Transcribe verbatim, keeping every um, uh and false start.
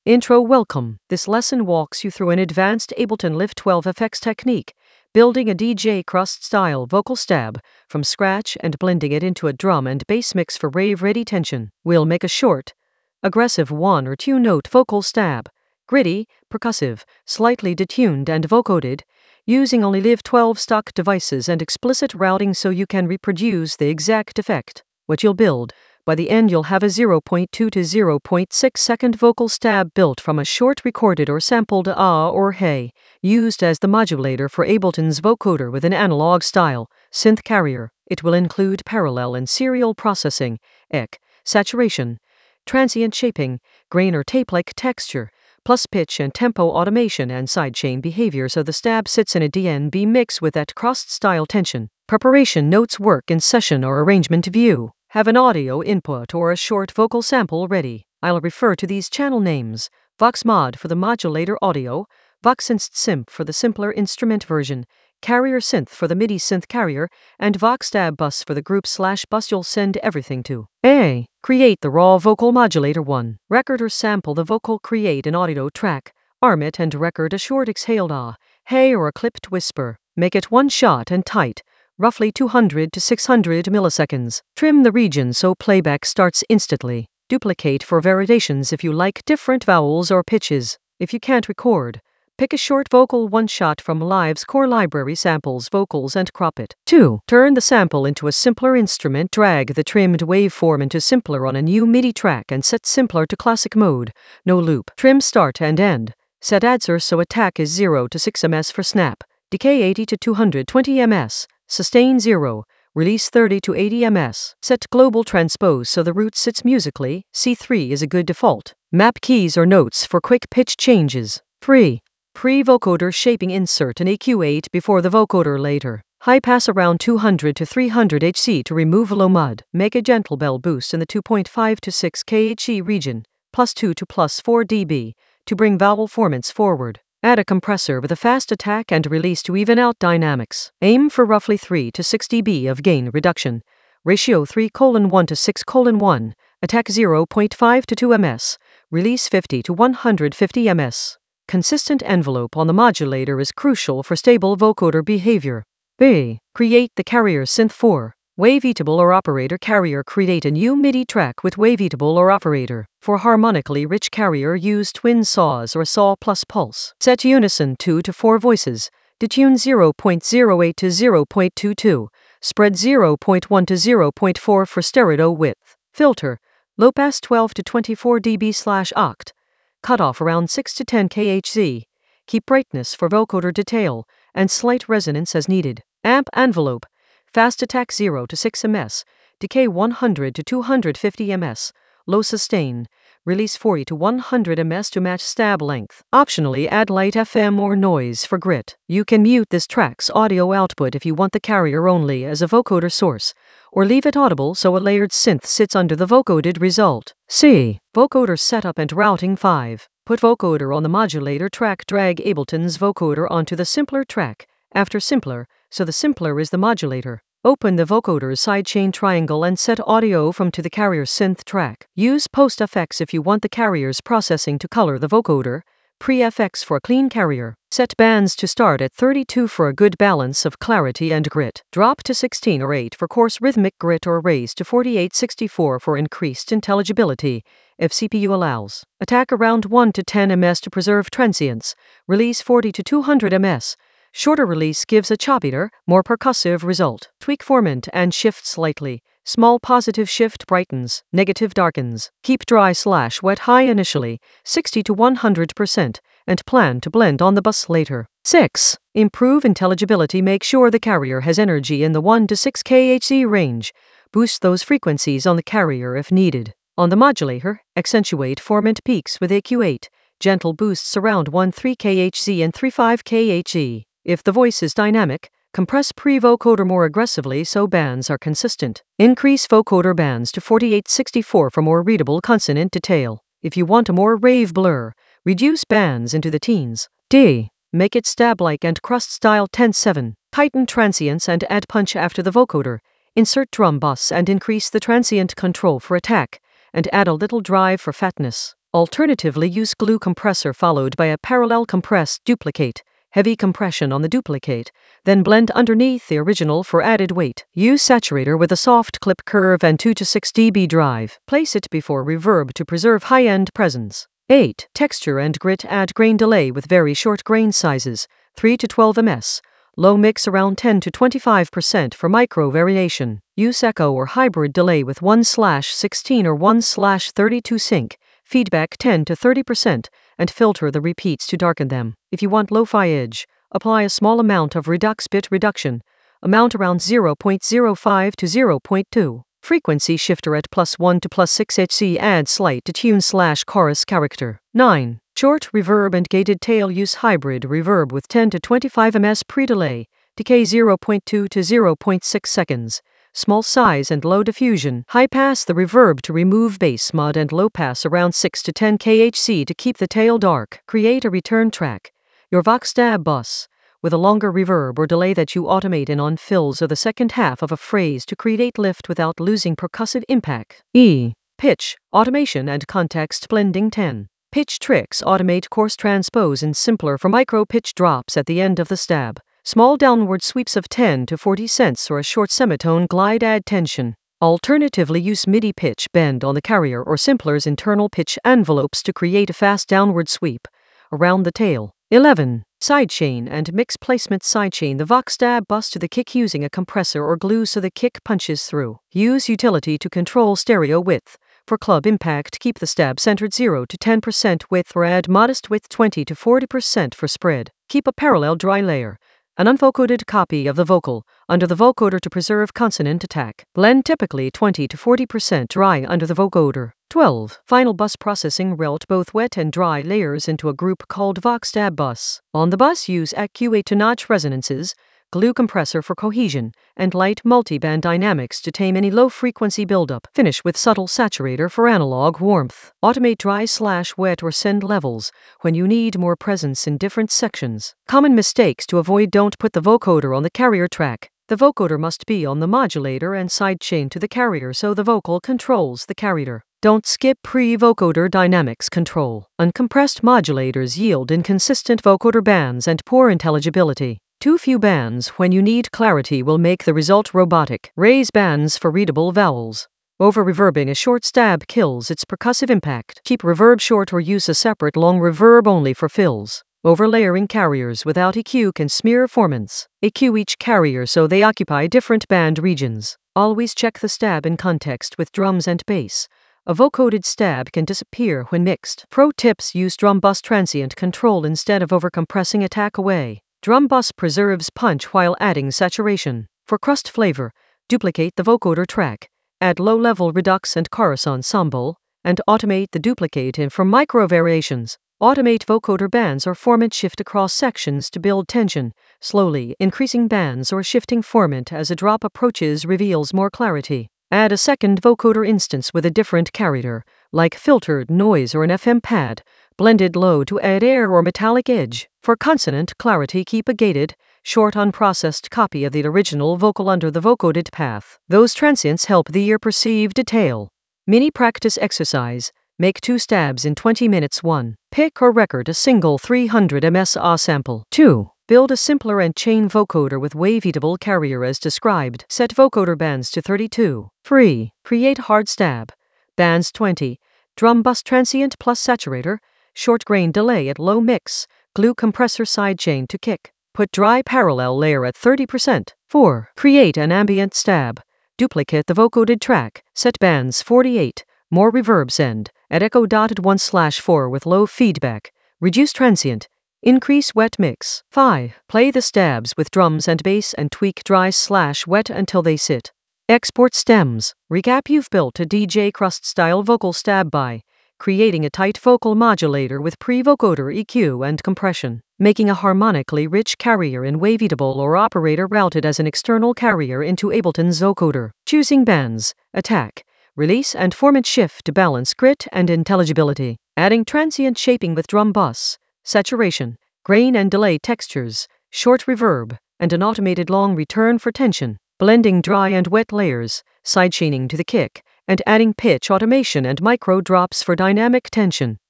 Intro. Welcome. This lesson walks you through an advanced Ableton Live twelve effects technique, building a D J Crust-style vocal stab from scratch and blending it into a drum and bass mix for rave-ready tension. We'll make a short, aggressive one or two note vocal stab, gritty, percussive, slightly detuned and vocoded, using only Live twelve stock devices and explicit routing so you can reproduce the exact effect. What you'll build. By the end you'll have a zero point two to zero point six second vocal stab built from a short recorded or sampled ah or hey, used as the modulator for Ableton's vocoder with an analog style synth carrier. It will include parallel and serial processing, E Q, saturation, transient shaping, grain or tape-like texture, plus pitch and tempo automation and sidechain behavior so the stab sits in a D N B mix with that Crust-style tension. Preparation. Notes work in session or arrangement view. Have an audio input or a short vocal sample ready. I'll refer to these channel names: VoxMod for the modulator audio, VoxSynth Simp for the simpler instrument version, Carrier Synth for the MIDI synth carrier, and VoxStab Bus for the group slash bus you'll send everything to. A. Create the raw vocal modulator one. Record or sample the vocal. Create an audio track, arm it and record a short exhaled ah, hey or a clipped whisper. Make it one shot and tight, roughly two hundred to six hundred milliseconds. Trim the region so playback starts instantly. Duplicate for variations if you like different vowels or pitches. If you can't record, pick a short vocal one shot from Live's core library samples vocals and crop it. two. Turn the sample into a simpler instrument. Drag the trimmed waveform into simpler on a new MIDI track and set simpler to classic mode. No loop. Trim start and end. Set answer so attack is zero to six meters for snap. Decay eighty to two hundred twenty meters. Sustain zero, release thirty to eighty meters. Set global transpose so the root sits musically. C three is a good default. Map keys or notes for quick pitch changes. three. Pre-vocoder shaping. Insert an E Q eight before the vocoder later. High pass around two hundred to three hundred hertz to remove low mud. Make a gentle bell boost in the two point five to six kilohertz region, plus two to plus four decibels, to bring vowel formants forward. Add a compressor with a fast attack and release to even out dynamics. Aim for roughly three to six decibels of gain reduction. Ratio three colon one to six colon one. Attack zero point five to two meters. Release fifty to one hundred fifty meters. Consistent envelope on the modulator is crucial for stable vocoder behavior. B. Create the Carrier Synth four. Waveatable or operator carrier. Create a new MIDI track with waveatable or operator. For harmonically rich carrier, use twin saws or saw plus pulse. Set unison two to four voices. Detune zero point zero eight to zero point two two. Spread zero point one to zero point four for stereo width. Filter. Low pass twelve to twenty-four decibels slash oct. Cutoff around six to ten kilohertz. Keep brightness for vocoder detail and slight resonance as needed. Amp envelope. Fast attack zero to six meters, decay one hundred to two hundred fifty meters, low sustain, release forty to one hundred meters to match stab length. Optionally add light F M or noise for grit. You can mute this track's audio output if you want the carrier only as a vocoder source, or leave it audible so a layered synth sits under the vocoded result. C. Vocoder setup and routing. five. Put vocoder on the modulator track. Drag Ableton's vocoder onto the simpler track, after simpler, so the simpler is the modulator. Open the vocoder's sidechain triangle and set audio from to the carrier synth track. Use post-F X if you want the carrier's processing to color the vocoder, pre-F X for a clean carrier. Set bands to start at thirty-two for a good balance of clarity and grit. Drop to sixteen or eight for coarse rhythmic grit or raise to forty-eight sixty-four for increased intelligibility, if C P U allows. Attack around one to ten meters to preserve transients. Release forty to two hundred meters. Shorter release gives a choppier, more percussive result. Tweak formant and shift slightly. Small positive shift brightens, negative darkens. Keep dry slash wet high initially, sixty to one hundred percent, and plan to blend on the bus later. six. Improve intelligibility. Make sure the carrier has energy in the one to six kilohertz range. Boost those frequencies on the carrier if needed. On the modulator, accentuate formant peaks with E Q eight. Gentle boosts around one to three kilohertz and three to five kilohertz. If the voice is dynamic, compress pre-vocoder more aggressively so bands are consistent. Increase vocoder bands to forty-eight sixty-four for more readable consonant detail. If you want a more rave blur, reduce bands into the teens. D. Make it stab-like and crust-style. ten seven. Tighten transients and add punch after the vocoder. Insert drum bus and increase the transient control for attack, and add a little drive for fatness. Alternatively, use glue compressor followed by a parallel compressed duplicate. Heavy compression on the duplicate, then blend underneath the original for added weight. Use saturator with a soft clip curve and two to six decibel drive. Place it before reverb to preserve high-end presence. eight. Texture and grit. Add grain delay with very short grain sizes, three to twelve millimeters. Low mix around ten to twenty-five percent for micro variation. Use echo or hybrid delay with one slash sixteen or one slash thirty-two sync. Feedback ten to thirty percent, and filter the repeats to darken them. If you want lo-fi edge, apply a small amount of redux bit reduction, amount around zero point zero five to zero point two. Frequency shifter at plus one to plus six hertz. Add slight detune slash chorus character. nine. Short reverb and gated tail. Use hybrid reverb with ten to twenty-five millimeters pre-delay, decay zero point two to zero point six seconds. Small size and low diffusion. High pass the reverb to remove bass mod and low pass around six to ten kilohertz to keep the tail dark. Create a return track. Your Voxstab bus, with a longer reverb or delay that you automate in on fills or the second half of a phrase to create lift without losing percussive impact. E. Pitch, automation and context blending. ten. Pitch tricks. Automate coarse transpose and simpler for micro pitch drops at the end of the stab. Small downward sweeps of ten to forty cents or a short semitone glide. Add tension. Alternatively, use MIDI pitch bend on the carrier or simpler's internal pitch envelopes to create a fast downward sweep around the tail. eleven. Sidechain and mix placement. Sidechain the Voxstab bus to the kick using a compressor or glue so the kick punches through. Use utility to control stereo width. For club impact, keep the stab centered zero to ten percent width or add modest width twenty to forty percent for spread. Keep a parallel dry layer, an unvocoded copy of the vocal, under the vocoder to preserve consonant attack. Blend typically twenty to forty percent dry under the vocoder. twelve. Final bus processing. Route both wet and dry layers into a group called Voxstab bus. On the bus, use A Q eight to notch resonances, glue compressor for cohesion, and light multiband dynamics to tame any low-frequency buildup. Finish with subtle saturator for analog warmth. Automate dry slash wet or send levels when you need more presence in different sections. Common mistakes to avoid. Don't put the vocoder on the carrier track. The vocoder must be on the modulator and sidechain to the carrier so the vocal controls the carrier. Don't skip pre-vocoder dynamics control. Uncompressed modulators yield inconsistent vocoder bands and poor intelligibility. Too few bands when you need clarity will make the result robotic. Raise bands for readable vowels. Over-reverbing a short stab kills its percussive impact. Keep reverb short or use a separate long reverb only for fills. Overlayering carriers without E Q can smear formants. E Q each carrier so they occupy different band regions. Always check the stab in context with drums and bass. A vocoded stab can disappear when mixed. Pro tips: use drum bus transient control instead of overcompressing attack away. Drum bus preserves punch while adding saturation. For crust flavor, duplicate the vocoder track, add low-level redux and chorus ensemble, and automate the duplicate in for micro variations. Automate vocoder bands or formant shift across sections to build tension. Slowly increasing bands or shifting formant as a drop approaches reveals more clarity. Add a second vocoder instance with a different carrier, like filtered noise or an F M pad, blended low to add air or metallic edge. For consonant clarity, keep a gated, short unprocessed copy of the original vocal under the vocoded path. Those transients help the ear perceive detail. Mini practice exercise. Make two stabs in twenty minutes. one. Pick or record a single three hundred millimeter A sample. two. Build a simpler and chain vocoder with waveatable carrier as described. Set vocoder bands to thirty-two. three. Create hard stab. Bands twenty. Drum bus transient plus saturator. Short grain delay at low mix. Glue compressor sidechain to kick. Put dry parallel layer at thirty percent. four. Create an ambient stab. Duplicate the vocoded track. Set bands forty-eight. More reverb send. At echo dotted one slash four with low feedback. Reduce transient. Increase wet mix. five. Play the stabs with drums and bass and tweak dry slash wet until they sit. Export stems. Recap: you've built a D J crust style vocal stab by creating a tight vocal modulator with pre-vocoder E Q and compression, making a harmonically rich carrier in waveatable or operator routed as an external carrier into Ableton's vocoder, choosing bands, attack, release and formant shift to balance grit and intelligibility, adding transient shaping with drum bus, saturation, grain and delay textures, short reverb, and an automated long return for tension, blending dry and wet layers, sidechaining to the kick, and adding pitch automation and micro drops for dynamic tension.